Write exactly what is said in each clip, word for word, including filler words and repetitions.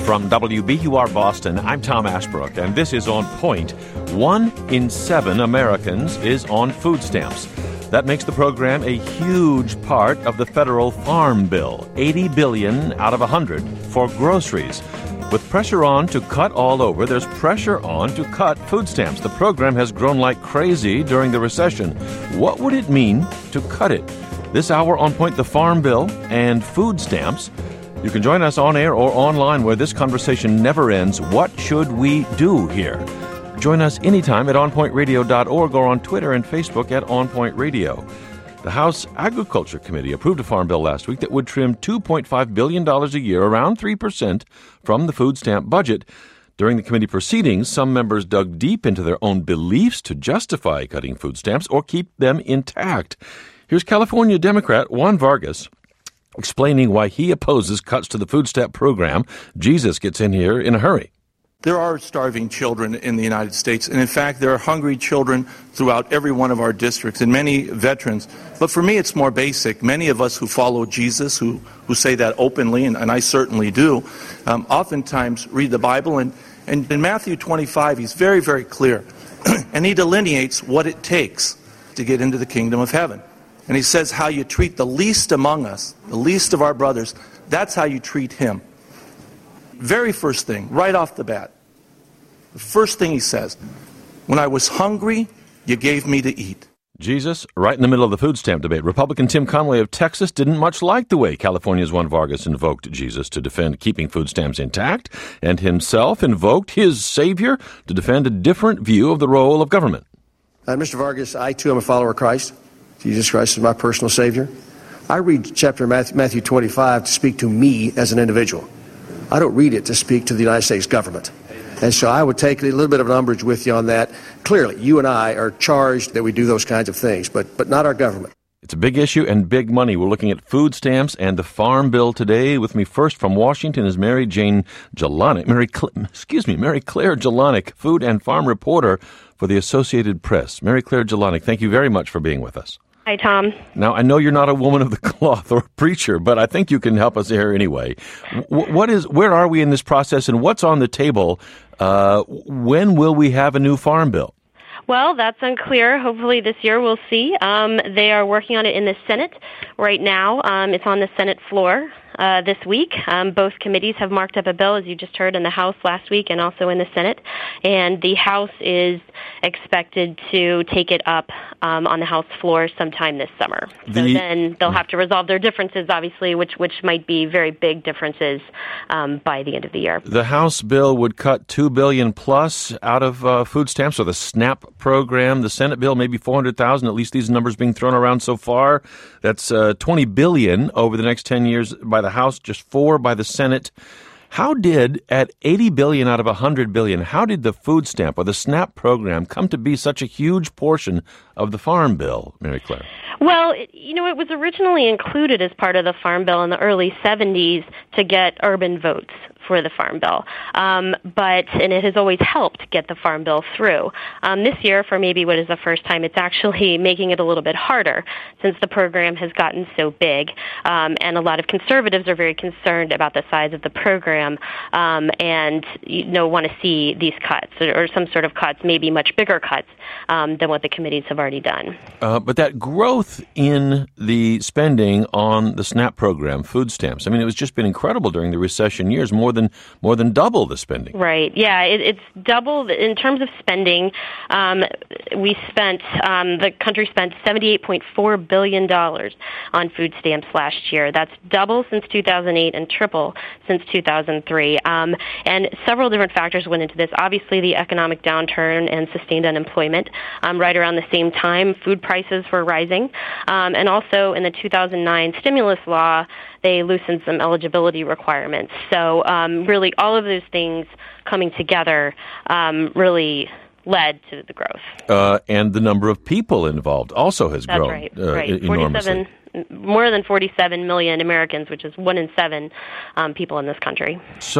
From W B U R Boston, I'm Tom Ashbrook, and this is On Point. One in seven Americans is on food stamps. That makes the program a huge part of the federal farm bill, eighty billion dollars out of one hundred for groceries. With pressure on to cut all over, there's pressure on to cut food stamps. The program has grown like crazy during the recession. What would it mean to cut it? This hour on Point, the Farm Bill and food stamps. You can join us on air or online where this conversation never ends. What should we do here? Join us anytime at on point radio dot org or on Twitter and Facebook at onpointradio. The House Agriculture Committee approved a farm bill last week that would trim two point five billion dollars a year, around three percent, from the food stamp budget. During the committee proceedings, some members dug deep into their own beliefs to justify cutting food stamps or keep them intact. Here's California Democrat Juan Vargas explaining why he opposes cuts to the food stamp program. Jesus gets in here in a hurry. There are starving children in the United States, and in fact, there are hungry children throughout every one of our districts, and many veterans. But for me, it's more basic. Many of us who follow Jesus, who, who say that openly, and, and I certainly do, um, oftentimes read the Bible, and, and in Matthew twenty-five, he's very, very clear, and he delineates what it takes to get into the kingdom of heaven. And he says how you treat the least among us, the least of our brothers, that's how you treat him. Very first thing, right off the bat, the first thing he says, when I was hungry, you gave me to eat. Jesus, right in the middle of the food stamp debate. Republican Tim Conway of Texas didn't much like the way California's Juan Vargas invoked Jesus to defend keeping food stamps intact, and himself invoked his savior to defend a different view of the role of government. Uh, Mister Vargas, I too am a follower of Christ. Jesus Christ is my personal Savior. I read chapter Matthew twenty-five to speak to me as an individual. I don't read it to speak to the United States government. And so I would take a little bit of an umbrage with you on that. Clearly, you and I are charged that we do those kinds of things, but but not our government. It's a big issue and big money. We're looking at food stamps and the Farm Bill today. With me first from Washington is Mary Jane Jelonic, Mary, Cl- excuse me, Mary Claire Jelonic, food and farm reporter for the Associated Press. Mary Claire Jelonic, thank you very much for being with us. Hi, Tom. Now, I know you're not a woman of the cloth or a preacher, but I think you can help us here anyway. W- what is, where are we in this process, and what's on the table? Uh, when will we have a new farm bill? Well, that's unclear. Hopefully this year we'll see. Um, they are working on it in the Senate right now. Um, it's on the Senate floor uh, this week. Um, both committees have marked up a bill, as you just heard, in the House last week and also in the Senate. And the House is expected to take it up um, on the House floor sometime this summer. So the, then they'll have to resolve their differences, obviously, which which might be very big differences um, by the end of the year. The House bill would cut two billion dollars plus out of uh, food stamps, or the SNAP program. The Senate bill, maybe four hundred thousand dollars, at least these numbers being thrown around so far. That's uh, twenty billion dollars over the next ten years by the House, just four by the Senate. How did, at eighty billion dollars out of one hundred billion dollars, how did the food stamp or the SNAP program come to be such a huge portion of the Farm Bill, Mary Claire? Well, it, you know, it was originally included as part of the Farm Bill in the early seventies to get urban votes for the Farm Bill. Um, but, and it has always helped get the Farm Bill through. Um, this year, for maybe what is the first time, it's actually making it a little bit harder since the program has gotten so big. Um, and a lot of conservatives are very concerned about the size of the program um, and, you know, want to see these cuts or, or some sort of cuts, maybe much bigger cuts um, than what the committees have already done. Uh, but that growth in the spending on the SNAP program, food stamps, I mean, it was just been incredible during the recession years, more than more than double the spending. Right. Yeah, it, it's double in terms of spending. Um, we spent um, the country spent seventy-eight point four billion dollars on food stamps last year. That's double since two thousand eight and triple since two thousand three. Um, and several different factors went into this. Obviously, the economic downturn and sustained unemployment. Um, right around the same time, food prices were rising, um, and also in the two thousand nine stimulus law, they loosened some eligibility requirements. So um, really all of those things coming together um, really led to the growth. Uh, and the number of people involved also has That's grown right, uh, right. enormously. More than forty-seven million Americans, which is one in seven um, people in this country. So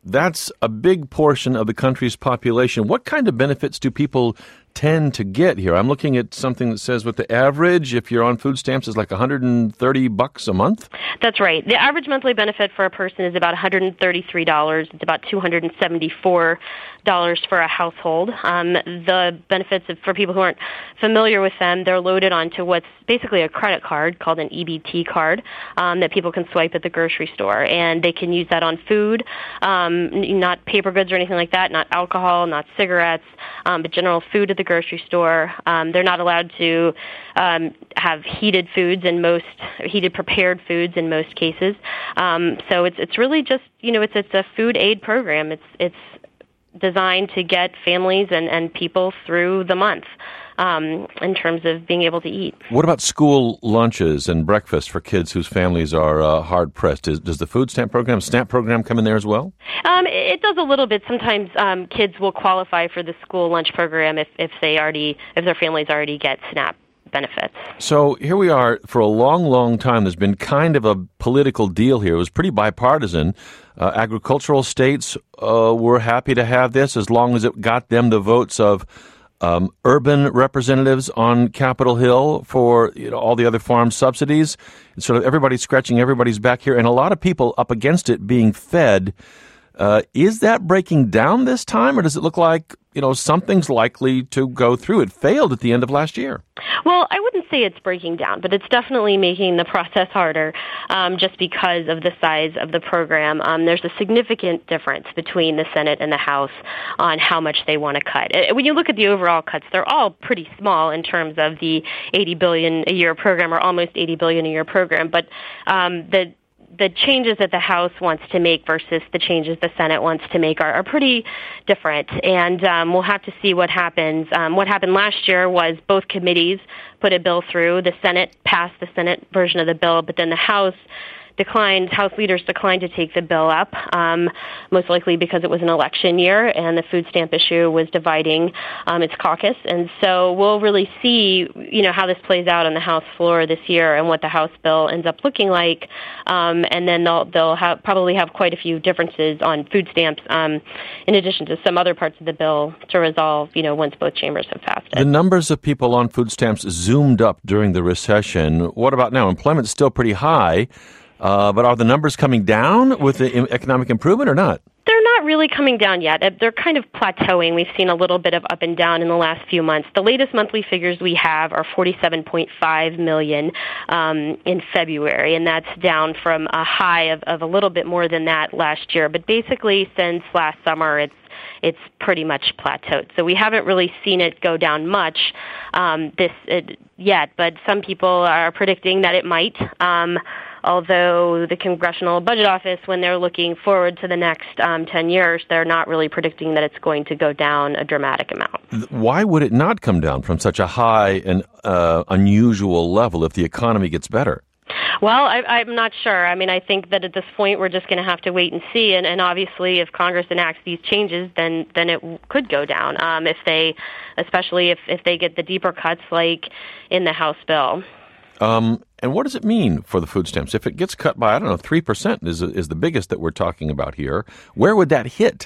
That's a big portion of the country's population. What kind of benefits do people tend to get here? I'm looking at something that says what the average, if you're on food stamps, is like one hundred thirty bucks a month. That's right. The average monthly benefit for a person is about one hundred thirty-three dollars. It's about two hundred seventy-four dollars for a household. Um, the benefits of, for people who aren't familiar with them, they're loaded onto what's basically a credit card called an E B T card um, that people can swipe at the grocery store, and they can use that on food, um, not paper goods or anything like that, not alcohol, not cigarettes, um, but general food at the grocery store. Um, they're not allowed to um, have heated foods in most, heated prepared foods in most cases. Um, so it's it's really just, you know, it's it's a food aid program. It's it's designed to get families and, and people through the month um, in terms of being able to eat. What about school lunches and breakfast for kids whose families are uh, hard-pressed? Does, does the food stamp program, SNAP program come in there as well? Um, it does a little bit. Sometimes um, kids will qualify for the school lunch program if, if they already, if their families already get SNAP benefits. So here we are. For a long, long time, there's been kind of a political deal here. It was pretty bipartisan. Uh, agricultural states uh, were happy to have this as long as it got them the votes of um, urban representatives on Capitol Hill for, you know, all the other farm subsidies. It's sort of everybody's scratching everybody's back here, and a lot of people up against it being fed. Uh, is that breaking down this time, or does it look like, you know, something's likely to go through? It failed at the end of last year. Well, I wouldn't say it's breaking down, but it's definitely making the process harder um, just because of the size of the program. Um, there's a significant difference between the Senate and the House on how much they want to cut. When you look at the overall cuts, they're all pretty small in terms of the eighty billion dollars a year program, or almost eighty billion dollars a year program, but um, the the changes that the House wants to make versus the changes the Senate wants to make are, are pretty different, and um, we'll have to see what happens. Um, what happened last year was both committees put a bill through. The Senate passed the Senate version of the bill, but then the House declined, House leaders declined to take the bill up, um, most likely because it was an election year and the food stamp issue was dividing um, its caucus. And so we'll really see, you know, how this plays out on the House floor this year and what the House bill ends up looking like. Um, and then they'll they'll have, probably have quite a few differences on food stamps, um, in addition to some other parts of the bill to resolve, you know, once both chambers have passed it. The numbers of people on food stamps zoomed up during the recession. What about now? Employment's still pretty high. Uh, but are the numbers coming down with the economic improvement or not? They're not really coming down yet. They're kind of plateauing. We've seen a little bit of up and down in the last few months. The latest monthly figures we have are forty-seven point five million um, in February, and that's down from a high of, of a little bit more than that last year. But basically, since last summer, it's it's pretty much plateaued. So we haven't really seen it go down much um, this it, yet, but some people are predicting that it might. Um, Although the Congressional Budget Office, when they're looking forward to the next um, ten years, they're not really predicting that it's going to go down a dramatic amount. Why would it not come down from such a high and uh, unusual level if the economy gets better? Well, I, I'm not sure. I mean, I think that at this point we're just going to have to wait and see. And, and obviously, if Congress enacts these changes, then then it could go down. Um, if they, especially if, if they get the deeper cuts like in the House bill. Um, and what does it mean for the food stamps? If it gets cut by, I don't know, three percent is is the biggest that we're talking about here, where would that hit?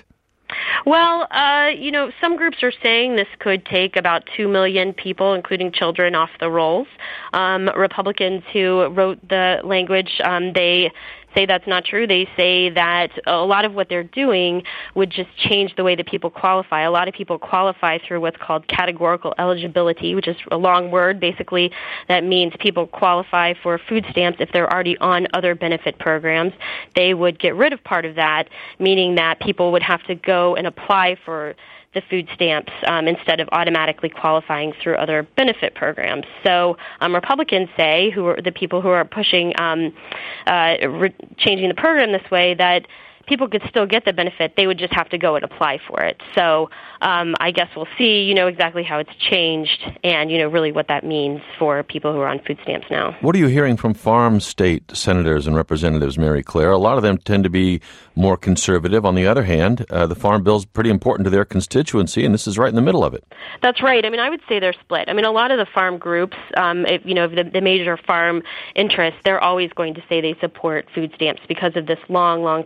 Well, uh, you know, some groups are saying this could take about two million people, including children, off the rolls. Um, Republicans who wrote the language, um, they say that's not true. They say that a lot of what they're doing would just change the way that people qualify. A lot of people qualify through what's called categorical eligibility, which is a long word. Basically, that means people qualify for food stamps if they're already on other benefit programs. They would get rid of part of that, meaning that people would have to go and apply for the food stamps um, instead of automatically qualifying through other benefit programs. So um, Republicans say, who are the people who are pushing um, uh, re- changing the program this way, that people could still get the benefit. They would just have to go and apply for it. So um, I guess we'll see, you know, exactly how it's changed and, you know, really what that means for people who are on food stamps now. What are you hearing from farm state senators and representatives, Mary Claire? A lot of them tend to be more conservative. On the other hand, uh, the farm bill is pretty important to their constituency, and this is right in the middle of it. That's right. I mean, I would say they're split. I mean, a lot of the farm groups, um, if, you know, the, the major farm interests, they're always going to say they support food stamps because of this long, long coalition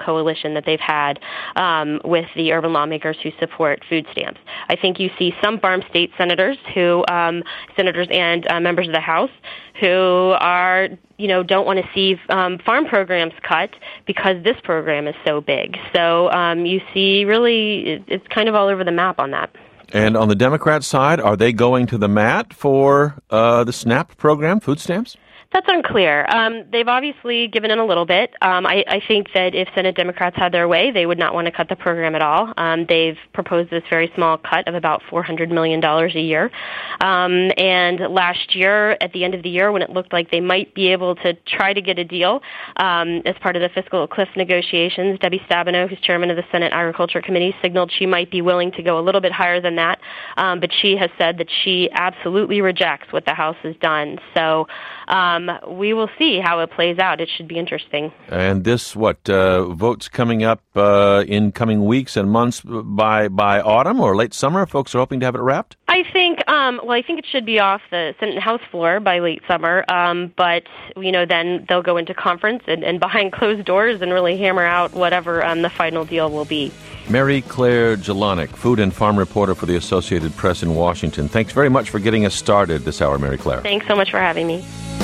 conversation that they've had um, with the urban lawmakers who support food stamps. I think you see some farm state senators who, um, senators and uh, members of the House who are, you know, don't want to see um, farm programs cut because this program is so big. So um, you see really it's kind of all over the map on that. And on the Democrat side, are they going to the mat for uh, the SNAP program, food stamps? That's unclear. Um, they've obviously given in a little bit. Um, I, I think that if Senate Democrats had their way, they would not want to cut the program at all. Um, they've proposed this very small cut of about four hundred million dollars a year. Um, and last year, at the end of the year, when it looked like they might be able to try to get a deal um, as part of the fiscal cliff negotiations, Debbie Stabenow, who's chairman of the Senate Agriculture Committee, signaled she might be willing to go a little bit higher than that. Um, but she has said that she absolutely rejects what the House has done. So um, we will see how it plays out. It should be interesting. And this, what, uh, votes coming up uh, in coming weeks and months by by autumn or late summer? Folks are hoping to have it wrapped? I think, um, well, I think it should be off the Senate and House floor by late summer. Um, but, you know, then they'll go into conference and, and behind closed doors and really hammer out whatever um, the final deal will be. Mary Claire Jelinek, food and farm reporter for the Associated Press in Washington. Thanks very much for getting us started this hour, Mary Claire. Thanks so much for having me.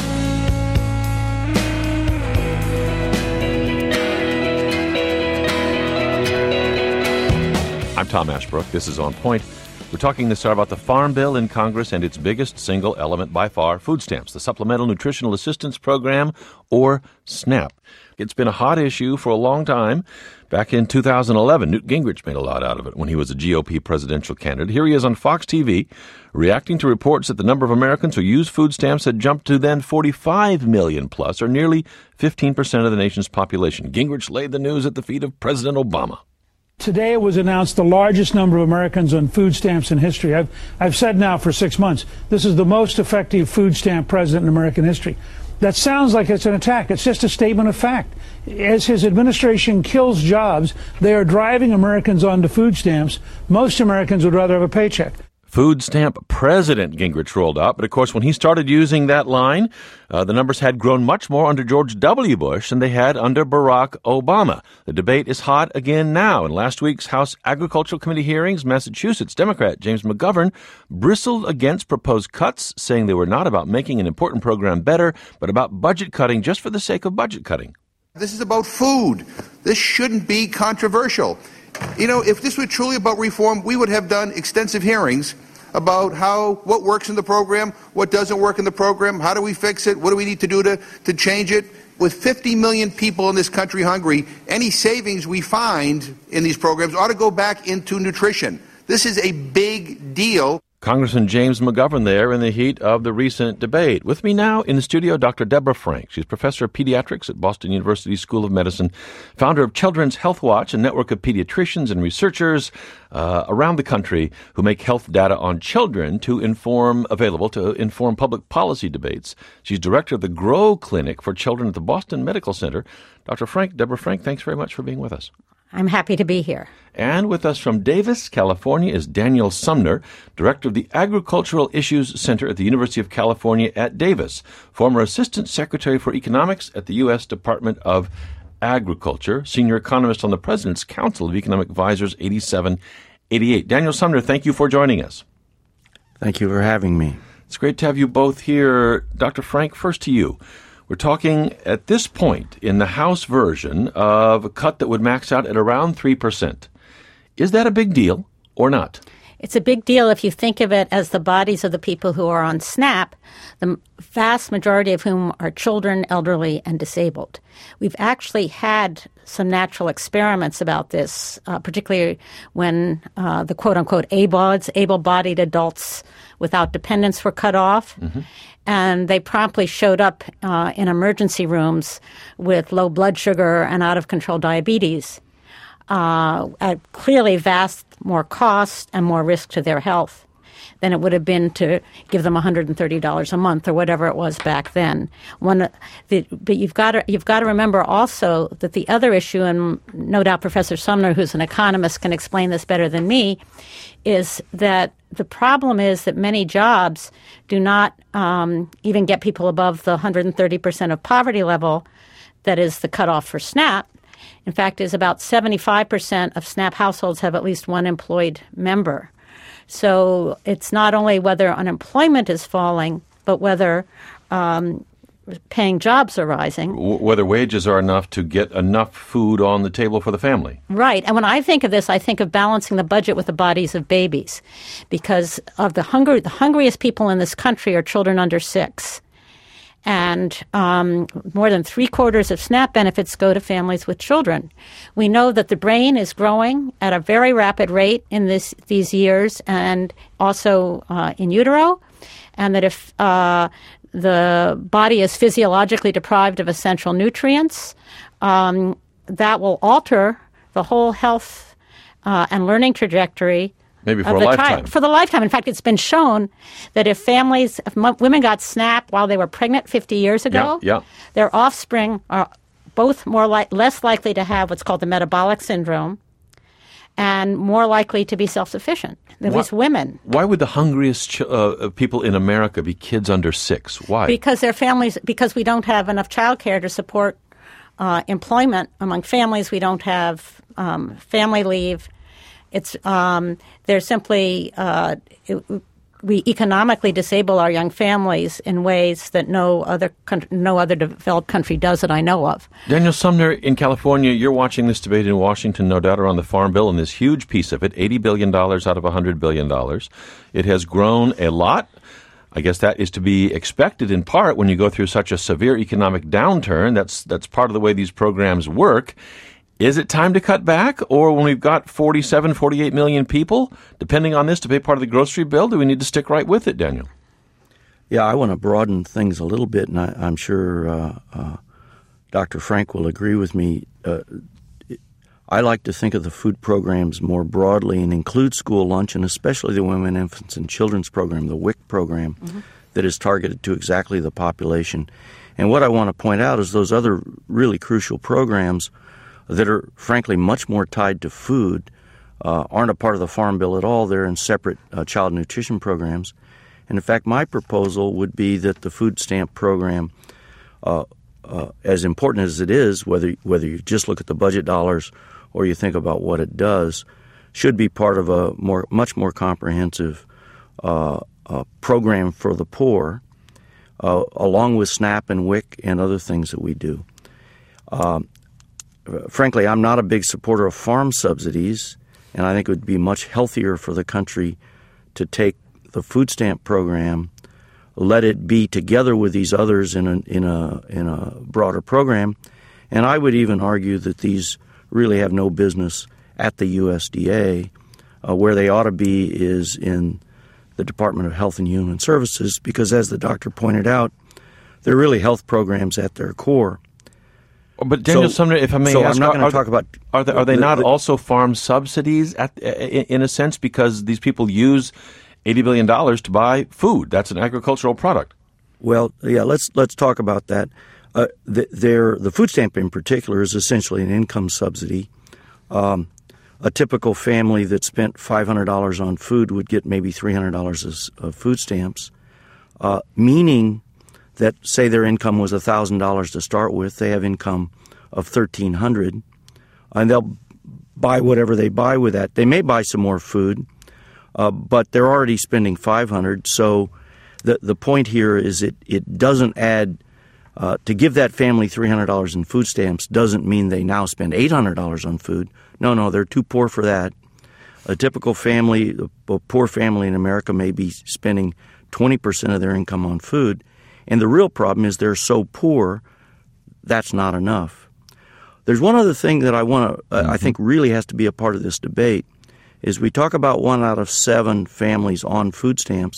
I'm Tom Ashbrook. This is On Point. We're talking this hour about the Farm Bill in Congress and its biggest single element by far, food stamps, the Supplemental Nutritional Assistance Program, or SNAP. It's been a hot issue for a long time. Back in two thousand eleven, Newt Gingrich made a lot out of it when he was a G O P presidential candidate. Here he is on Fox T V, reacting to reports that the number of Americans who use food stamps had jumped to then forty-five million plus, or nearly fifteen percent of the nation's population. Gingrich laid the news at the feet of President Obama. Today it was announced the largest number of Americans on food stamps in history. I've, I've said now for six months, this is the most effective food stamp president in American history. That sounds like it's an attack. It's just a statement of fact. As his administration kills jobs, they are driving Americans onto food stamps. Most Americans would rather have a paycheck. Food stamp president, Gingrich rolled out. But, of course, when he started using that line, uh, the numbers had grown much more under George W. Bush than they had under Barack Obama. The debate is hot again now. In last week's House Agricultural Committee hearings, Massachusetts Democrat James McGovern bristled against proposed cuts, saying they were not about making an important program better, but about budget cutting just for the sake of budget cutting. This is about food. This shouldn't be controversial. You know, if this were truly about reform, we would have done extensive hearings about how, what works in the program, what doesn't work in the program, how do we fix it, what do we need to do to, to change it. With fifty million people in this country hungry, any savings we find in these programs ought to go back into nutrition. This is a big deal. Congressman James McGovern there in the heat of the recent debate. With me now in the studio, Doctor Deborah Frank. She's professor of pediatrics at Boston University School of Medicine, founder of Children's Health Watch, a network of pediatricians and researchers uh, around the country who make health data on children to inform, available to inform public policy debates. She's director of the Grow Clinic for Children at the Boston Medical Center. Doctor Frank, Deborah Frank, thanks very much for being with us. I'm happy to be here. And with us from Davis, California, is Daniel Sumner, director of the Agricultural Issues Center at the University of California at Davis, former assistant secretary for economics at the U S Department of Agriculture, senior economist on the President's Council of Economic Advisors eighty-seven eighty-eight. Daniel Sumner, thank you for joining us. Thank you for having me. It's great to have you both here. Doctor Frank, first to you. We're talking at this point in the House version of a cut that would max out at around three percent. Is that a big deal or not? It's a big deal if you think of it as the bodies of the people who are on SNAP, the vast majority of whom are children, elderly, and disabled. We've actually had some natural experiments about this, uh, particularly when uh, the quote-unquote A B O Ds, able-bodied adults without dependents, were cut off. Mm-hmm. And they promptly showed up uh, in emergency rooms with low blood sugar and out-of-control diabetes, uh, at clearly vast more cost and more risk to their health than it would have been to give them one hundred thirty dollars a month or whatever it was back then. One, the, but you've got to you've got to remember also that the other issue, and no doubt Professor Sumner, who's an economist, can explain this better than me, is that the problem is that many jobs do not um, even get people above the one hundred thirty percent of poverty level that is the cutoff for SNAP. in fact, is about seventy-five percent of SNAP households have at least one employed member. So it's not only whether unemployment is falling, but whether um, paying jobs are rising. W- whether wages are enough to get enough food on the table for the family. Right. And when I think of this, I think of balancing the budget with the bodies of babies, because of the hunger, the hungriest people in this country are children under six. And um, more than three quarters of SNAP benefits go to families with children. We know that the brain is growing at a very rapid rate in this these years, and also uh, in utero, and that if uh, the body is physiologically deprived of essential nutrients, um, that will alter the whole health uh, and learning trajectory. Maybe for of a the lifetime. Child, for the lifetime. In fact, it's been shown that if families, if m- women got SNAP while they were pregnant fifty years ago, yeah, yeah. their offspring are both more li- less likely to have what's called the metabolic syndrome and more likely to be self-sufficient, at Why- least women. Why would the hungriest ch- uh, people in America be kids under six? Why? Because their families, because we don't have enough child care to support uh, employment among families. We don't have um, family leave. It's um, they're simply uh, it, we economically disable our young families in ways that no other country, no other developed country does that I know of. Daniel Sumner in California, you're watching this debate in Washington, no doubt, around the Farm Bill and this huge piece of it, eighty billion dollars out of one hundred billion dollars. It has grown a lot. I guess that is to be expected in part when you go through such a severe economic downturn. That's that's part of the way these programs work. Is it time to cut back? Or when we've got forty-seven, forty-eight million people, depending on this, to pay part of the grocery bill, do we need to stick right with it, Daniel? Yeah, I want to broaden things a little bit, and I, I'm sure uh, uh, Doctor Frank will agree with me. Uh, I like to think of the food programs more broadly and include school lunch, and especially the Women, Infants, and Children's program, the W I C program, mm-hmm. that is targeted to exactly the population. And what I want to point out is those other really crucial programs that are, frankly, much more tied to food uh, aren't a part of the Farm Bill at all. They're in separate uh, child nutrition programs. And, in fact, my proposal would be that the food stamp program, uh, uh, as important as it is, whether whether you just look at the budget dollars or you think about what it does, should be part of a more much more comprehensive uh, uh, program for the poor, uh, along with SNAP and W I C and other things that we do. Um, Frankly, I'm not a big supporter of farm subsidies, and I think it would be much healthier for the country to take the food stamp program, let it be together with these others in a in a in a broader program, and I would even argue that these really have no business at the U S D A. Uh, where they ought to be is in the Department of Health and Human Services, because as the doctor pointed out, they're really health programs at their core. But Daniel so, Sumner, if I may so ask, I'm not going are, to talk about are they, are they the, not the, also farm subsidies at, in a sense, because these people use eighty billion dollars to buy food? That's an agricultural product. Well, yeah, let's let's talk about that. Uh, the, the food stamp in particular is essentially an income subsidy. Um, a typical family that spent five hundred dollars on food would get maybe three hundred dollars of food stamps, uh, meaning that, say, their income was one thousand dollars to start with, they have income of thirteen hundred dollars, and they'll buy whatever they buy with that. They may buy some more food, uh, but they're already spending five hundred dollars. So the the point here is it, it doesn't add, uh, to give that family three hundred dollars in food stamps doesn't mean they now spend eight hundred dollars on food. No, no, they're too poor for that. A typical family, a poor family in America may be spending twenty percent of their income on food. And the real problem is they're so poor, that's not enough. There's one other thing that I want to, uh, mm-hmm. I think really has to be a part of this debate, is we talk about one out of seven families on food stamps,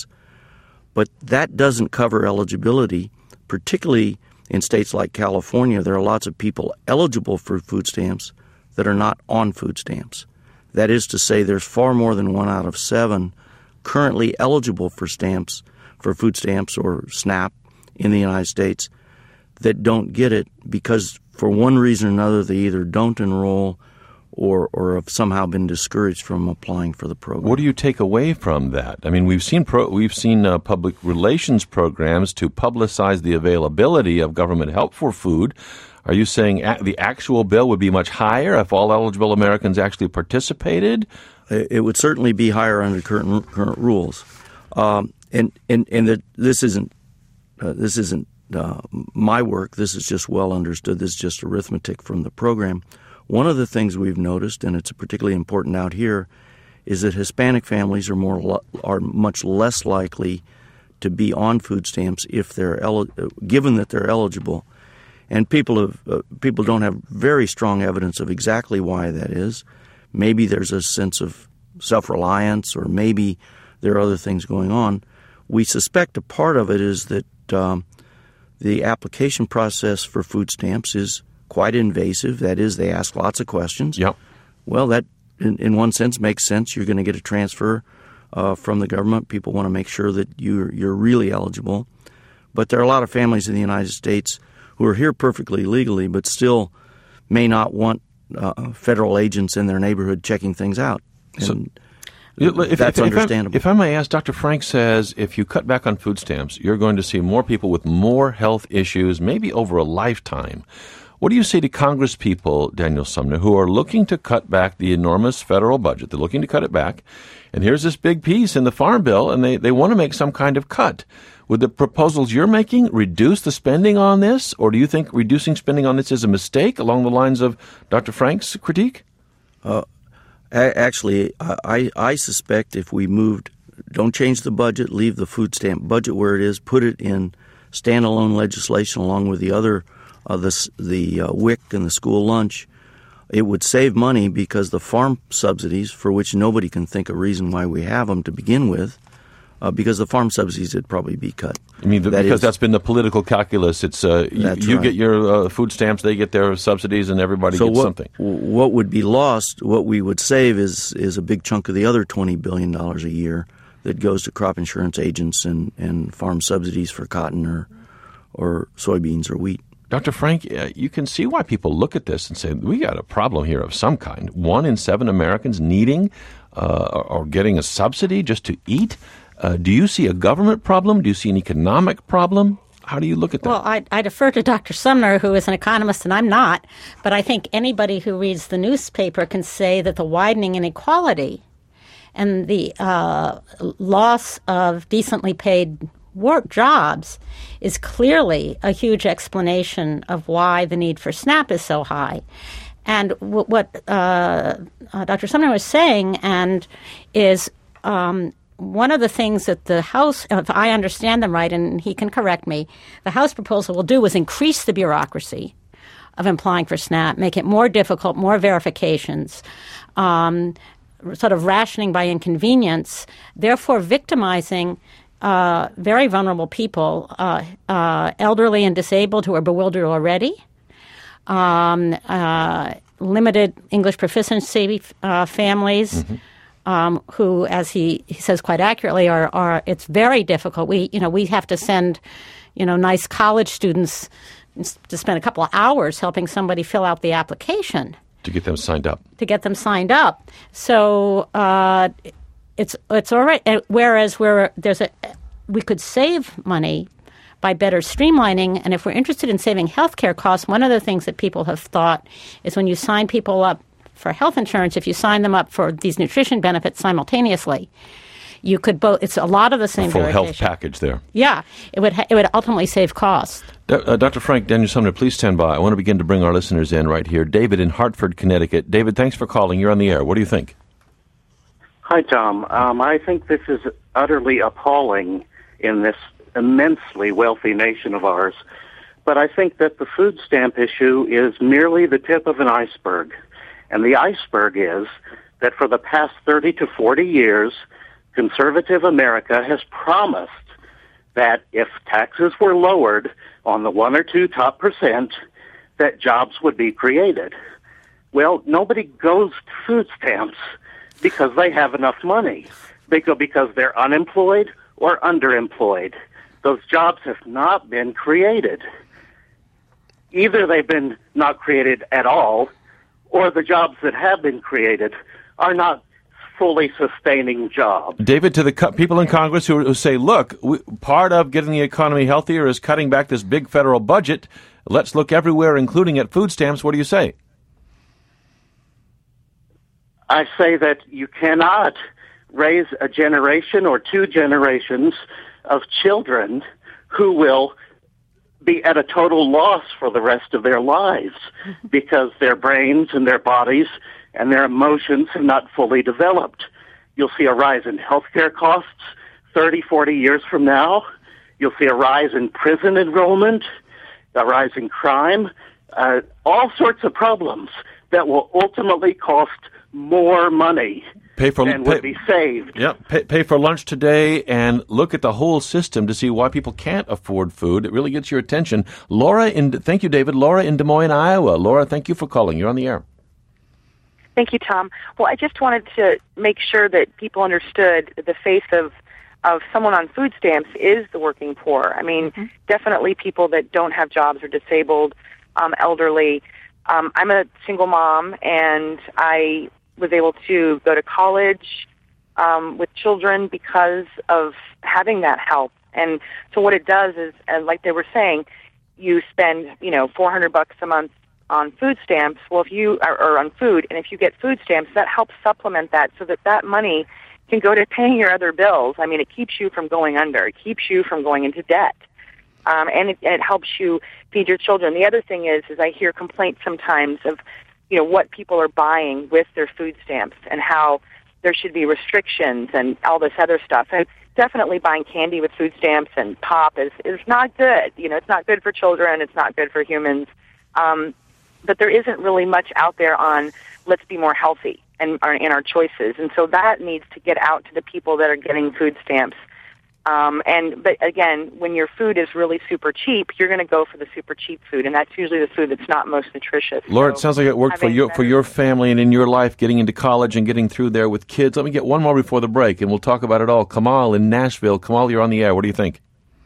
but that doesn't cover eligibility, particularly in states like California. There are lots of people eligible for food stamps that are not on food stamps. That is to say, there's far more than one out of seven currently eligible for stamps, for food stamps or SNAP, in the United States that don't get it because for one reason or another they either don't enroll or or have somehow been discouraged from applying for the program. What do you take away from that? I mean, we've seen pro, we've seen uh, public relations programs to publicize the availability of government help for food. Are you saying a- the actual bill would be much higher if all eligible Americans actually participated? It would certainly be higher under current current rules, um, and and and that this isn't uh, this isn't uh, my work. This is just well understood. This is just arithmetic from the program. One of the things we've noticed, and it's particularly important out here, is that Hispanic families are more are much less likely to be on food stamps if they're el- given that they're eligible, and people have uh, people don't have very strong evidence of exactly why that is. Maybe there's a sense of self-reliance, or maybe there are other things going on. We suspect a part of it is that um, the application process for food stamps is quite invasive. That is, they ask lots of questions. Yep. Well, that in, in one sense makes sense. You're going to get a transfer uh, from the government. People want to make sure that you're you're really eligible. But there are a lot of families in the United States who are here perfectly legally, but still may not want uh, federal agents in their neighborhood checking things out. And So, If, that's if, understandable. If I, if I may ask, Doctor Frank says if you cut back on food stamps, you're going to see more people with more health issues, maybe over a lifetime. What do you say to Congress people, Daniel Sumner, who are looking to cut back the enormous federal budget? They're looking to cut it back. And here's this big piece in the Farm Bill, and they, they want to make some kind of cut. Would the proposals you're making reduce the spending on this, or do you think reducing spending on this is a mistake along the lines of Doctor Frank's critique? Uh, actually, I, I suspect if we moved, don't change the budget, leave the food stamp budget where it is, put it in standalone legislation along with the other, uh, the, the uh, W I C and the school lunch, it would save money because the farm subsidies, for which nobody can think a reason why we have them to begin with, uh, because the farm subsidies would probably be cut. I mean, the, that because is, that's been the political calculus. It's uh, you, you right. get your uh, food stamps, they get their subsidies, and everybody so gets what, something. What would be lost, what we would save is is a big chunk of the other twenty billion dollars a year that goes to crop insurance agents and, and farm subsidies for cotton or or soybeans or wheat. Doctor Frank, uh, you can see why people look at this and say, we got a problem here of some kind. One in seven Americans needing uh, or, or getting a subsidy just to eat. Uh, do you see a government problem? Do you see an economic problem? How do you look at that? Well, I, I defer to Doctor Sumner, who is an economist, and I'm not. But I think anybody who reads the newspaper can say that the widening inequality and the uh, loss of decently paid work jobs is clearly a huge explanation of why the need for SNAP is so high. And w- what uh, uh, Doctor Sumner was saying and is um, one of the things that the House, if I understand them right, and he can correct me, the House proposal will do is increase the bureaucracy of applying for SNAP, make it more difficult, more verifications, um, sort of rationing by inconvenience, therefore victimizing Uh, very vulnerable people, uh, uh, elderly and disabled who are bewildered already, um, uh, limited English proficiency uh, families, mm-hmm. um, who, as he, he says quite accurately, are, are it's very difficult. We you know we have to send you know nice college students to spend a couple of hours helping somebody fill out the application to get them signed up. To get them signed up. So. Uh, It's it's all right. Whereas where there's a, we could save money by better streamlining, and if we're interested in saving healthcare costs, one of the things that people have thought is when you sign people up for health insurance, if you sign them up for these nutrition benefits simultaneously, you could both. It's a lot of the same. A full verification. health package there. Yeah, it would ha- it would ultimately save costs. D- uh, Doctor Frank, Daniel Sumner, please stand by. I want to begin to bring our listeners in right here. David in Hartford, Connecticut. David, thanks for calling. You're on the air. What do you think? Hi, Tom. Um, I think this is utterly appalling in this immensely wealthy nation of ours. But I think that the food stamp issue is merely the tip of an iceberg. And the iceberg is that for the past thirty to forty years, conservative America has promised that if taxes were lowered on the one or two top percent, that jobs would be created. Well, nobody goes to food stamps because they have enough money. They go because they're unemployed or underemployed. Those jobs have not been created. Either they've been not created at all, or the jobs that have been created are not fully sustaining jobs. David, to the co- people in Congress who, who say, look, we, part of getting the economy healthier is cutting back this big federal budget, Let's look everywhere, including at food stamps. What do you say? I say that you cannot raise a generation or two generations of children who will be at a total loss for the rest of their lives because their brains and their bodies and their emotions have not fully developed. You'll see a rise in healthcare costs thirty, forty years from now. You'll see a rise in prison enrollment, a rise in crime, uh, all sorts of problems that will ultimately cost more money pay for, than pay, would be saved. Yeah, pay, pay for lunch today and look at the whole system to see why people can't afford food. It really gets your attention. Laura, in, thank you, David. Laura in Des Moines, Iowa. Laura, thank you for calling. You're on the air. Thank you, Tom. Well, I just wanted to make sure that people understood the face of of someone on food stamps is the working poor. I mean, mm-hmm. definitely people that don't have jobs or disabled, um, elderly. Um, I'm a single mom, and I was able to go to college um, with children because of having that help. And so what it does is, and like they were saying, you spend, you know, four hundred bucks a month on food stamps. Well, if you are or on food, and if you get food stamps, that helps supplement that so that that money can go to paying your other bills. I mean, it keeps you from going under. It keeps you from going into debt. Um, and, it, and it helps you feed your children. The other thing is, is I hear complaints sometimes of, you know, what people are buying with their food stamps and how there should be restrictions and all this other stuff. And definitely buying candy with food stamps and pop is, is not good. You know, it's not good for children. It's not good for humans. Um, but there isn't really much out there on let's be more healthy and in our choices. And so that needs to get out to the people that are getting food stamps. Um, and but again, when your food is really super cheap, you're going to go for the super cheap food, and that's usually the food that's not most nutritious. Laura, so it sounds like it worked for your for your family and in your life, getting into college and getting through there with kids. Let me get one more before the break, and we'll talk about it all. Kamal in Nashville. Kamal, you're on the air. What do you think?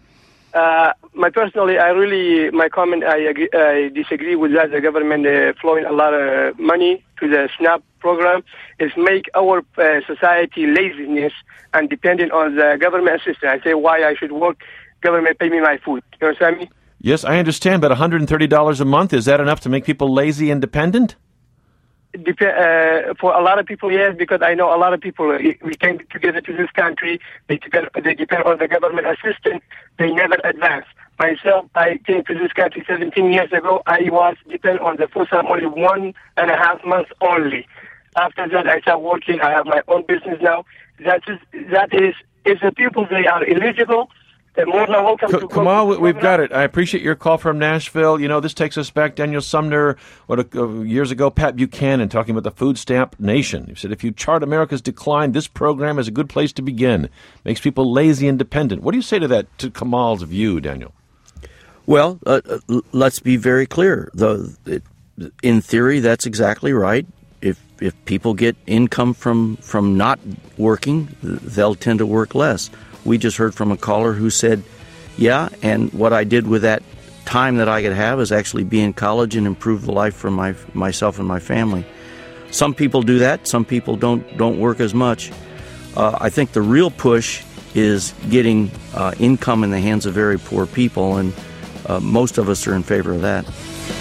Uh, my personally, I really, my comment, I agree, I disagree with that. The government uh, flowing a lot of money to the SNAP program is make our uh, society laziness and dependent on the government assistance. I say why I should work, government pay me my food. You understand me? Yes, I understand, but one hundred thirty dollars a month, is that enough to make people lazy and dependent? Dep- uh, for a lot of people, yes, because I know a lot of people, uh, we came together to this country, they depend, they depend on the government assistance, they never advance. Myself, I came to this country seventeen years ago, I was dependent on the food stamp only one and a half months only. After that, I started working, I have my own business now. That is, that is, if the people, they are eligible, they're more than welcome C- to Kamal, go to we've got it. I appreciate your call from Nashville. You know, this takes us back, Daniel Sumner, what, uh, years ago, Pat Buchanan talking about the food stamp nation. He said, if you chart America's decline, this program is a good place to begin. Makes people lazy and dependent. What do you say to that, to Kamal's view, Daniel? Well, uh, let's be very clear. The, it, in theory, that's exactly right. If if people get income from, from not working, they'll tend to work less. We just heard from a caller who said, yeah, and what I did with that time that I could have is actually be in college and improve the life for my myself and my family. Some people do that. Some people don't don't work as much. Uh, I think the real push is getting uh, income in the hands of very poor people, and uh, most of us are in favor of that.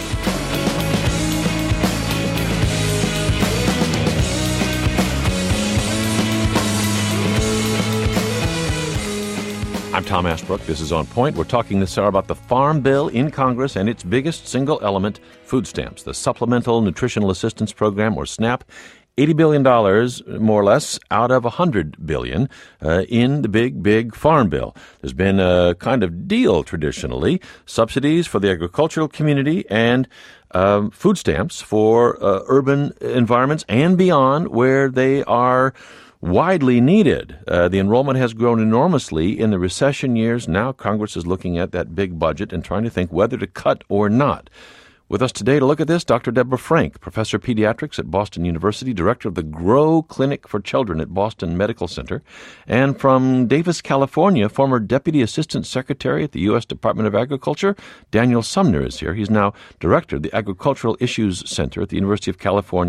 I'm Tom Ashbrook. This is On Point. We're talking this hour about the Farm Bill in Congress and its biggest single element, food stamps, the Supplemental Nutritional Assistance Program, or SNAP. eighty billion dollars, more or less, out of one hundred billion dollars uh, in the big, big Farm Bill. There's been a kind of deal traditionally, subsidies for the agricultural community and um, food stamps for uh, urban environments and beyond where they are widely needed. Uh, the enrollment has grown enormously in the recession years. Now Congress is looking at that big budget and trying to think whether to cut or not. With us today to look at this, Doctor Deborah Frank, professor of pediatrics at Boston University, director of the Grow Clinic for Children at Boston Medical Center, and from Davis, California, former Deputy Assistant Secretary at the U S Department of Agriculture, Daniel Sumner is here. He's now director of the Agricultural Issues Center at the University of California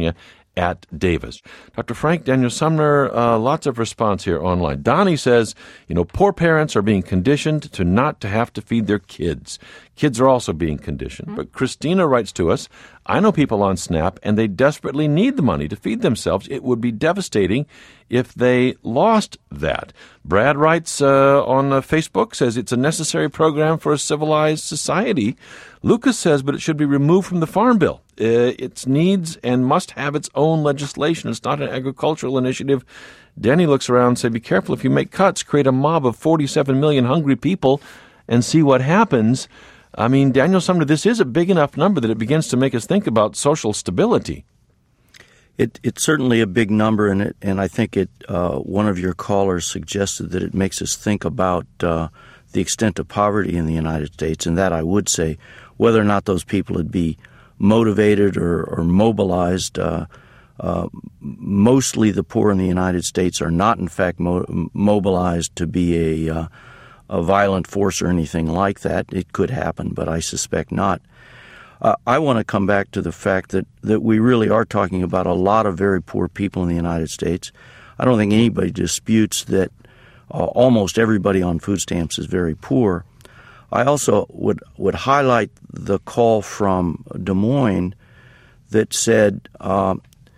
at Davis. Doctor Frank, Daniel Sumner, uh, lots of response here online. Donnie says, you know, poor parents are being conditioned to not to have to feed their kids. Kids are also being conditioned. Mm-hmm. But Christina writes to us, I know people on SNAP, and they desperately need the money to feed themselves. It would be devastating if they lost that. Brad writes uh, on uh, Facebook, says it's a necessary program for a civilized society. Lucas says, but it should be removed from the Farm Bill. Uh, it needs and must have its own legislation. It's not an agricultural initiative. Danny looks around and says, be careful if you make cuts, create a mob of forty-seven million hungry people and see what happens. I mean, Daniel Sumner, this is a big enough number that it begins to make us think about social stability. It, it's certainly a big number, and it, and I think it. Uh, one of your callers suggested that it makes us think about uh, the extent of poverty in the United States, and that I would say whether or not those people would be motivated or, or mobilized. Uh, uh, mostly the poor in the United States are not, in fact, mo- mobilized to be a, uh, a violent force or anything like that. It could happen, but I suspect not. Uh, I want to come back to the fact that, that we really are talking about a lot of very poor people in the United States. I don't think anybody disputes that uh, almost everybody on food stamps is very poor. I also would would highlight the call from Des Moines that said uh,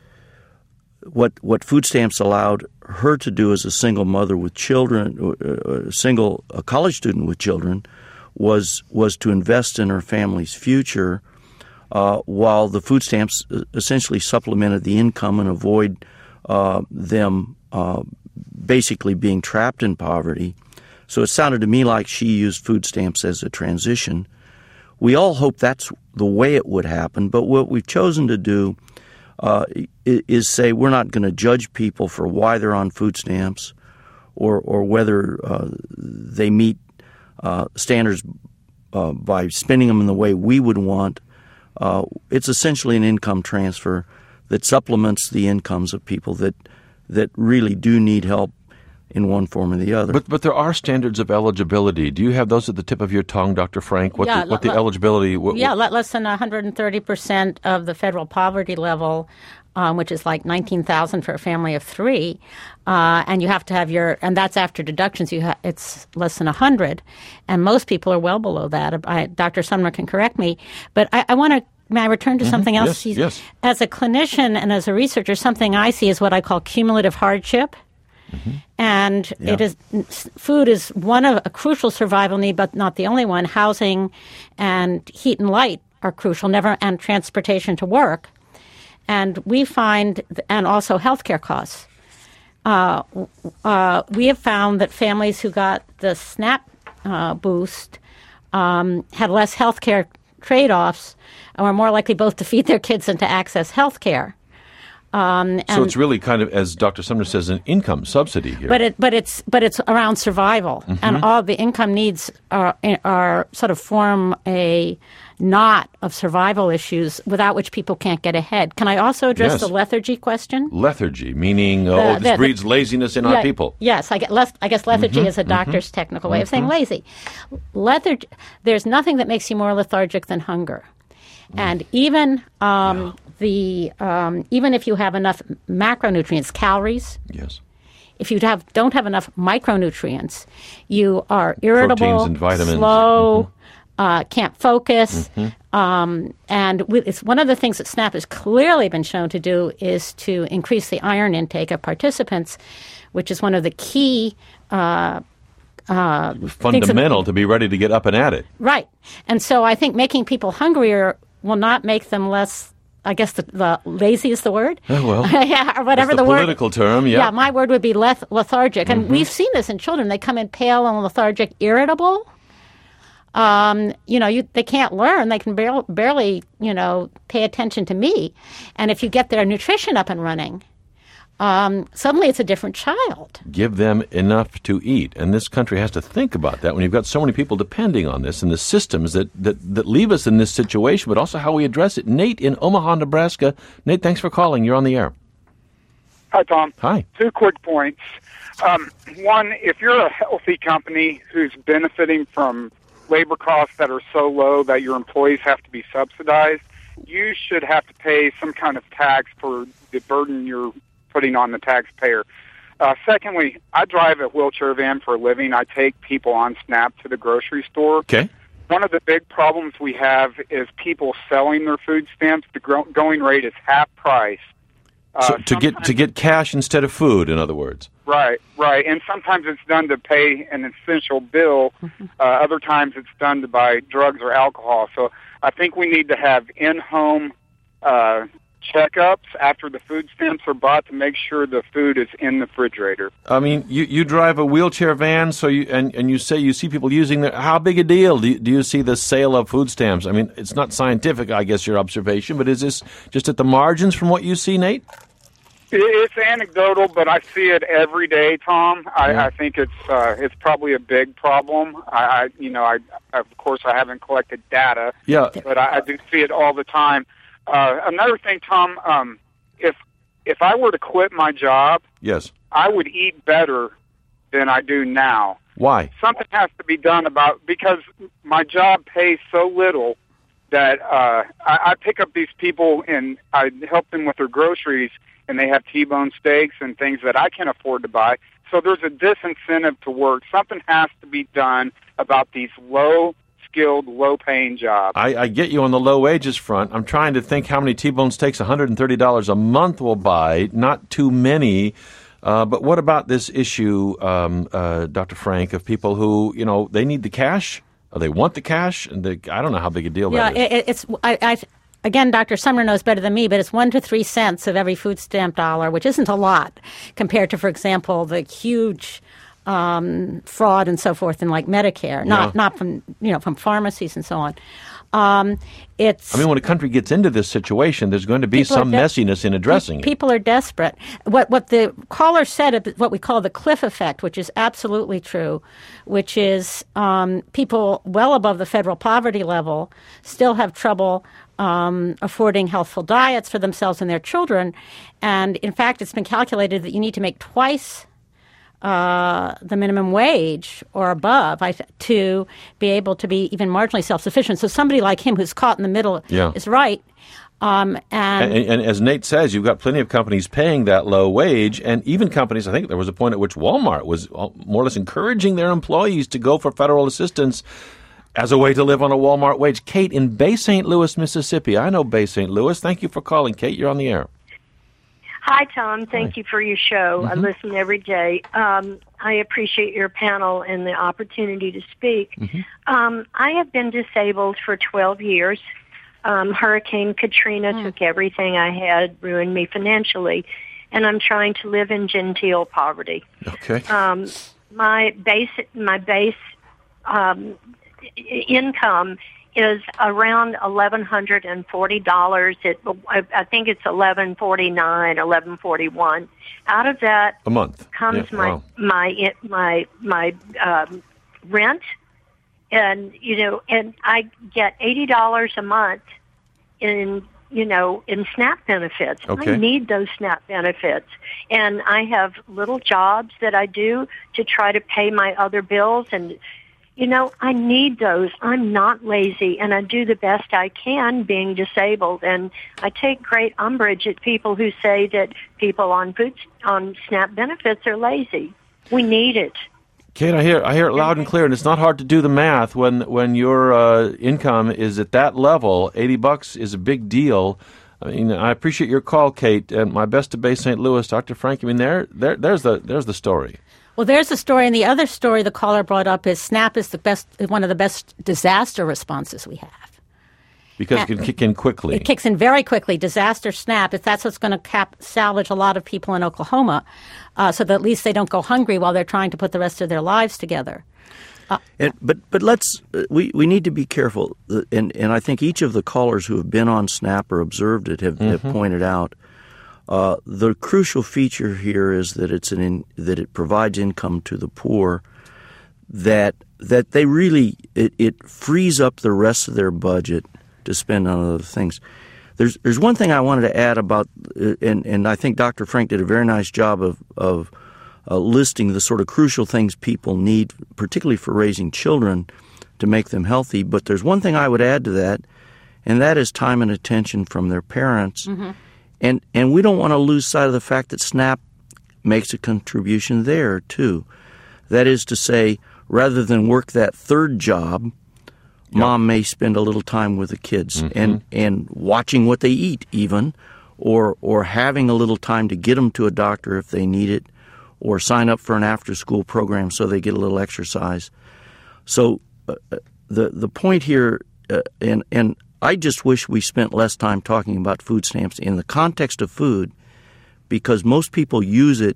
what what food stamps allowed her to do as a single mother with children, a single a college student with children, was was to invest in her family's future, uh, while the food stamps essentially supplemented the income and avoid uh, them uh, basically being trapped in poverty. So it sounded to me like she used food stamps as a transition. We all hope that's the way it would happen, but what we've chosen to do uh, is say we're not going to judge people for why they're on food stamps or, or whether uh, they meet uh, standards uh, by spending them in the way we would want. Uh, it's essentially an income transfer that supplements the incomes of people that that really do need help in one form or the other. But but there are standards of eligibility. Do you have those at the tip of your tongue, Doctor Frank? What yeah, the, what l- the eligibility? What, yeah, what? less than one hundred thirty percent of the federal poverty level, um, which is like nineteen thousand for a family of three, uh, and you have to have your, and that's after deductions. You ha- it's less than one hundred, and most people are well below that. I, Doctor Sumner can correct me, but I, I want to. May I return to mm-hmm. something else? Yes, yes. As a clinician and as a researcher, something I see is what I call cumulative hardship. Mm-hmm. And yeah. it is food is one of a crucial survival need, but not the only one. Housing and heat and light are crucial, never and transportation to work. And we find, and also healthcare costs. Uh, uh, we have found that families who got the SNAP uh, boost um, had less healthcare trade-offs and were more likely both to feed their kids and to access healthcare. Um, so it's really kind of, as Doctor Sumner says, an income subsidy here. But it, but it's, but it's around survival, mm-hmm. and all the income needs are are sort of form a knot of survival issues without which people can't get ahead. Can I also address yes. the lethargy question? Lethargy, meaning oh, uh, this the, breeds laziness in yeah, our people. Yes, I, get less, I guess lethargy mm-hmm. is a doctor's mm-hmm. technical way mm-hmm. of saying lazy. Lethargy. There's nothing that makes you more lethargic than hunger, mm. and even. Um, yeah. The um, even if you have enough macronutrients, calories. Yes. If you have don't have enough micronutrients, you are irritable, proteins and vitamins. slow, mm-hmm. uh, can't focus, mm-hmm. um, and with, it's one of the things that SNAP has clearly been shown to do is to increase the iron intake of participants, which is one of the key. Uh, uh, Fundamental to be ready to get up and at it. Right, and so I think making people hungrier will not make them less. I guess the, the lazy is the word. Oh, well. yeah, or whatever the, the word. political term, yeah. Yeah, my word would be leth- lethargic. And mm-hmm. we've seen this in children. They come in pale and lethargic, irritable. Um, you know, you, they can't learn. They can barely, barely, you know, pay attention to me. And if you get their nutrition up and running, um, suddenly it's a different child. Give them enough to eat. And this country has to think about that when you've got so many people depending on this and the systems that, that, that leave us in this situation, but also how we address it. Nate in Omaha, Nebraska. Nate, thanks for calling. You're on the air. Hi, Tom. Hi. Two quick points. Um, one, if you're a healthy company who's benefiting from labor costs that are so low that your employees have to be subsidized, you should have to pay some kind of tax for the burden you're putting on the taxpayer. Uh, secondly, I drive a wheelchair van for a living. I take people on SNAP to the grocery store. Okay. One of the big problems we have is people selling their food stamps. The gro- going rate is half price. Uh, so to get to get cash instead of food, in other words. Right, right. And sometimes it's done to pay an essential bill. Uh, other times it's done to buy drugs or alcohol. So I think we need to have in-home uh, checkups after the food stamps are bought to make sure the food is in the refrigerator. I mean, you, you drive a wheelchair van, so you and, and you say you see people using their. How big a deal do you, do you see the sale of food stamps? I mean, it's not scientific, I guess, your observation, but is this just at the margins from what you see, Nate? It's anecdotal, but I see it every day, Tom. I, yeah. I think it's uh, it's probably a big problem. I, I you know, I of course I haven't collected data, yeah, but I, I do see it all the time. Uh, another thing, Tom, um, if if I were to quit my job, yes, I would eat better than I do now. Why? Something has to be done about because my job pays so little that uh, I, I pick up these people and I help them with their groceries. And they have T-bone steaks and things that I can't afford to buy. So there's a disincentive to work. Something has to be done about these low-skilled, low-paying jobs. I, I get you on the low wages front. I'm trying to think how many T-bone steaks one hundred thirty dollars a month will buy. Not too many. Uh, but what about this issue, um, uh, Doctor Frank, of people who, you know, they need the cash, or they want the cash, and they, I don't know how big a deal yeah, that is. Yeah, it, it's... I, I Again, Doctor Sumner knows better than me, but it's one to three cents of every food stamp dollar, which isn't a lot compared to, for example, the huge um, fraud and so forth in like Medicare, not yeah. not from you know from pharmacies and so on. Um, it's. I mean, when a country gets into this situation, there's going to be some de- messiness in addressing it. People are desperate. What what the caller said, what we call the cliff effect, which is absolutely true, which is um, people well above the federal poverty level still have trouble Um, affording healthful diets for themselves and their children. And in fact, it's been calculated that you need to make twice uh, the minimum wage or above I, to be able to be even marginally self-sufficient. So somebody like him who's caught in the middle yeah. is right. Um, and, and, and as Nate says, you've got plenty of companies paying that low wage, and even companies, I think there was a point at which Walmart was more or less encouraging their employees to go for federal assistance as a way to live on a Walmart wage. Kate in Bay Saint Louis, Mississippi. I know Bay Saint Louis. Thank you for calling, Kate. You're on the air. Hi, Tom. Thank Hi. you for your show. Mm-hmm. I listen every day. Um, I appreciate your panel and the opportunity to speak. Mm-hmm. Um, I have been disabled for twelve years. Um, Hurricane Katrina mm. took everything I had, ruined me financially, and I'm trying to live in genteel poverty. Okay. Um, my base, my base um, income is around eleven hundred and forty dollars. It, I think it's eleven forty nine, eleven forty one. Out of that, a month comes yeah, my wow. my my my um, rent, and you know, and I get eighty dollars a month in you know in SNAP benefits. Okay. I need those SNAP benefits, and I have little jobs that I do to try to pay my other bills and. You know, I need those. I'm not lazy, and I do the best I can being disabled. And I take great umbrage at people who say that people on food on SNAP benefits are lazy. We need it. Kate, I hear I hear it loud and clear, and it's not hard to do the math when when your uh, income is at that level. Eighty bucks is a big deal. I mean, I appreciate your call, Kate, and my best to Bay Saint Louis, Doctor Frank. I mean, there, there, there's the there's the story. Well, there's a story, and the other story the caller brought up is SNAP is the best, one of the best disaster responses we have. Because and it can kick in quickly. It kicks in very quickly. Disaster SNAP, if that's what's going to cap, salvage a lot of people in Oklahoma, uh, so that at least they don't go hungry while they're trying to put the rest of their lives together. Uh, and, but but let's uh, we, we need to be careful, and and I think each of the callers who have been on SNAP or observed it have, mm-hmm. have pointed out. Uh, the crucial feature here is that it's an in, that it provides income to the poor, that that they really it, it frees up the rest of their budget to spend on other things. There's there's one thing I wanted to add about, uh, and and I think Doctor Frank did a very nice job of of uh, listing the sort of crucial things people need, particularly for raising children, to make them healthy. But there's one thing I would add to that, and that is time and attention from their parents. Mm-hmm. And and we don't want to lose sight of the fact that SNAP makes a contribution there, too. That is to say, rather than work that third job, yep. mom may spend a little time with the kids mm-hmm. and, and watching what they eat even, or or having a little time to get them to a doctor if they need it, or sign up for an after-school program so they get a little exercise. So uh, the the point here, uh, and and I just wish we spent less time talking about food stamps in the context of food, because most people use it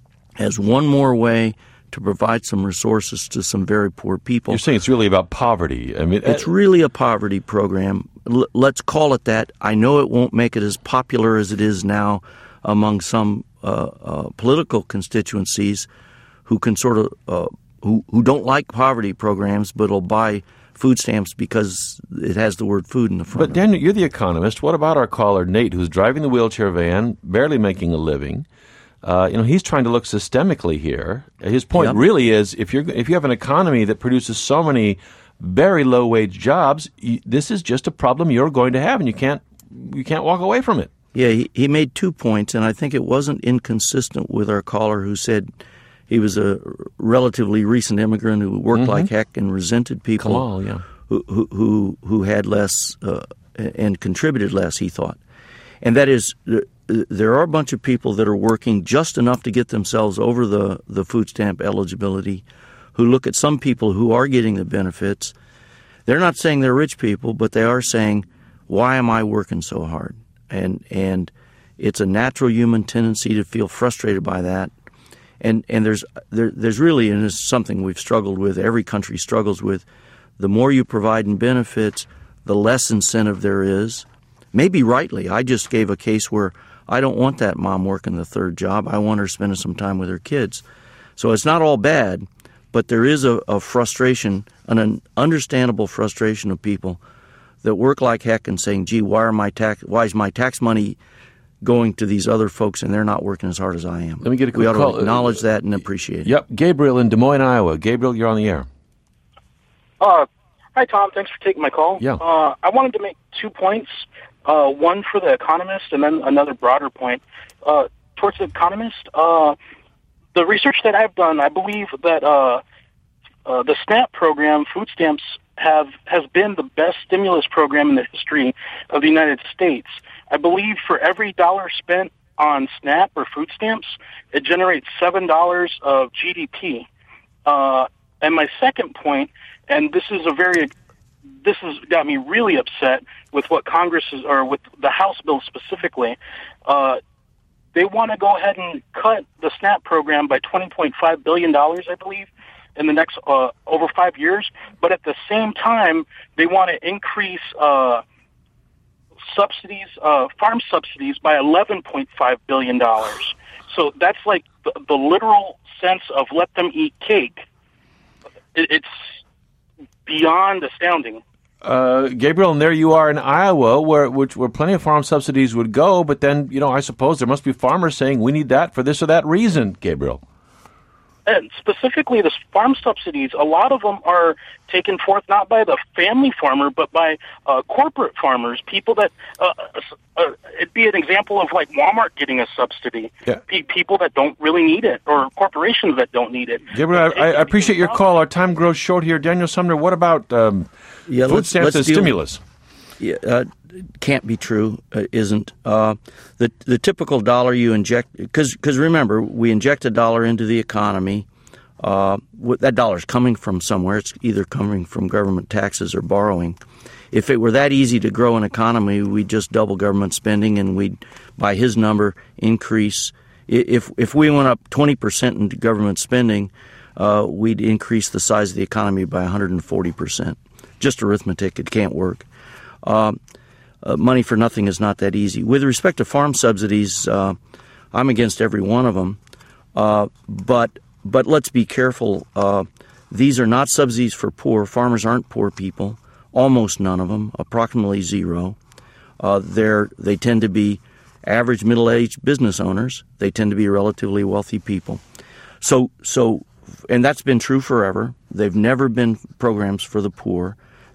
as one more way to provide some resources to some very poor people. You're saying it's really about poverty. I mean, it's really a poverty program. L- let's call it that. I know it won't make it as popular as it is now among some uh, uh, political constituencies who can sort of uh, who who don't like poverty programs, but will buy food stamps because it has the word food in the front. But Daniel, you're the economist. What about our caller Nate, who's driving the wheelchair van, barely making a living? Uh, you know, he's trying to look systemically here. His point yep. really is, if you're if you have an economy that produces so many very low wage jobs, you, this is just a problem you're going to have, and you can't you can't walk away from it. Yeah, he, he made two points, and I think it wasn't inconsistent with our caller who said he was a relatively recent immigrant who worked mm-hmm. like heck and resented people Kamal, yeah. who, who who who had less uh, and contributed less. He thought, and that is. There are a bunch of people that are working just enough to get themselves over the, the food stamp eligibility, who look at some people who are getting the benefits. They're not saying they're rich people, but they are saying, why am I working so hard? And and it's a natural human tendency to feel frustrated by that. And and there's there, there's really, and it's something we've struggled with, every country struggles with, the more you provide in benefits, the less incentive there is. Maybe rightly. I just gave a case where I don't want that mom working the third job. I want her spending some time with her kids. So it's not all bad, but there is a, a frustration, an understandable frustration of people that work like heck and saying, gee, why are my tax, why is my tax money going to these other folks and they're not working as hard as I am? Let me get a quick We ought call. to acknowledge that and appreciate it. Yep. Gabriel in Des Moines, Iowa. Gabriel, you're on the air. Uh, hi, Tom. Thanks for taking my call. Yeah. Uh, I wanted to make two points. Uh, one for the economist, and then another broader point. Uh, towards the economist, uh, the research that I've done, I believe that uh, uh, the SNAP program, food stamps, have has been the best stimulus program in the history of the United States. I believe for every dollar spent on SNAP or food stamps, it generates seven dollars of G D P. Uh, and my second point, and this is a very This has got me really upset with what Congress is, or with the House bill specifically. Uh, they want to go ahead and cut the SNAP program by twenty point five billion dollars, I believe, in the next uh, over five years. But at the same time, they want to increase uh, subsidies, uh, farm subsidies, by eleven point five billion dollars. So that's like the, the literal sense of let them eat cake. It, it's beyond astounding. Uh, Gabriel, and there you are in Iowa, where which where plenty of farm subsidies would go, but then, you know, I suppose there must be farmers saying we need that for this or that reason, Gabriel. And specifically, the farm subsidies, a lot of them are taken forth not by the family farmer, but by uh, corporate farmers, people that, uh, uh, it'd be an example of like Walmart getting a subsidy, yeah. P- people that don't really need it, or corporations that don't need it. Gabriel, I, I appreciate your call. Our time grows short here. Daniel Sumner, what about um, yeah, food let's, stamps let's as deal, stimulus? Yeah, uh, can't be true, uh, isn't. Uh, the the typical dollar you inject, because because remember, we inject a dollar into the economy. Uh, that dollar's coming from somewhere. It's either coming from government taxes or borrowing. If it were that easy to grow an economy, we'd just double government spending, and we'd, by his number, increase. If if we went up twenty percent in government spending, uh, we'd increase the size of the economy by one hundred forty percent. Just arithmetic. It can't work. Uh, uh, money for nothing is not that easy. With respect to farm subsidies, uh, I'm against every one of them. Uh, but but let's be careful. Uh, these are not subsidies for poor. Farmers aren't poor people. Almost none of them. Approximately zero. Uh, they're they tend to be average middle-aged business owners. They tend to be relatively wealthy people. So so, and that's been true forever. They've never been programs for the poor.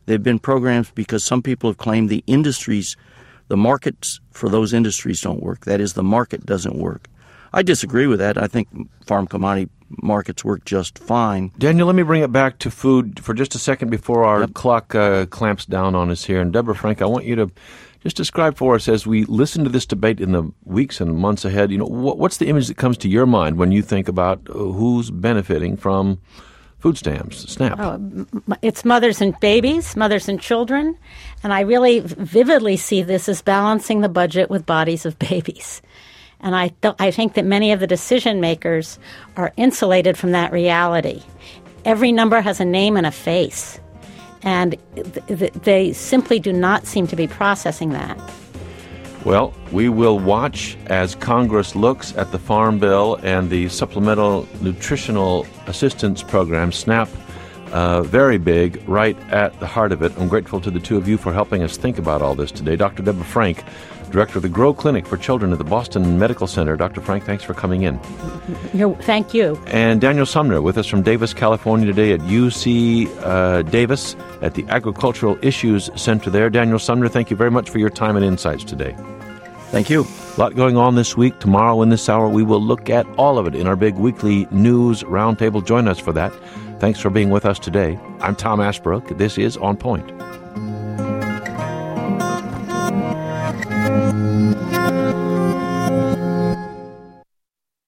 They've been programs because some people have claimed the industries, the markets for those industries don't work. That is, the market doesn't work. I disagree with that. I think farm commodity markets work just fine. Daniel, let me bring it back to food for just a second before our yep. clock uh, clamps down on us here. And Deborah Frank, I want you to just describe for us, as we listen to this debate in the weeks and months ahead, you know, what, what's the image that comes to your mind when you think about who's benefiting from food stamps, SNAP? Oh, it's mothers and babies, mothers and children, and I really vividly see this as balancing the budget with bodies of babies. And I, th- I think that many of the decision makers are insulated from that reality. Every number has a name and a face, and th- th- they simply do not seem to be processing that. Well, we will watch as Congress looks at the Farm Bill and the Supplemental Nutritional Assistance Program, SNAP, uh, very big, right at the heart of it. I'm grateful to the two of you for helping us think about all this today. Doctor Deborah Frank, Director of the Grow Clinic for Children at the Boston Medical Center. Doctor Frank, thanks for coming in. You're, thank you. And Daniel Sumner with us from Davis, California today at U C uh, Davis at the Agricultural Issues Center there. Daniel Sumner, thank you very much for your time and insights today. Thank you. A lot going on this week. Tomorrow in this hour, we will look at all of it in our big weekly news roundtable. Join us for that. Thanks for being with us today. I'm Tom Ashbrook. This is On Point.